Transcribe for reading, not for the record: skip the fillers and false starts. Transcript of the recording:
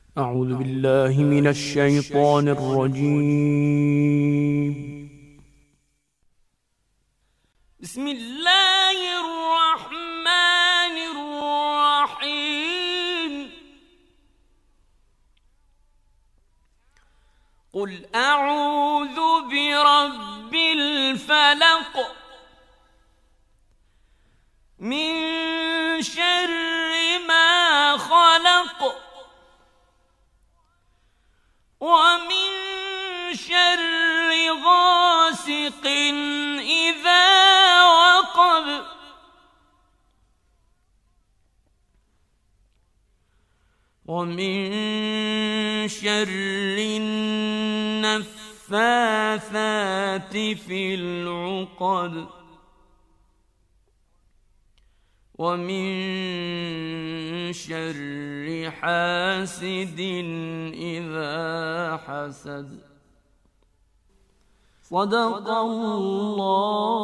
أعوذ بالله من الشيطان الرجيم. بسم الله الرحمن الرحيم. قل أعوذ برب الفلق من شر ما خلق ومن شر غاسق إذا وقب ومن شر النفاثات في العقد ومن شر حاسد إذا حسد. صدق الله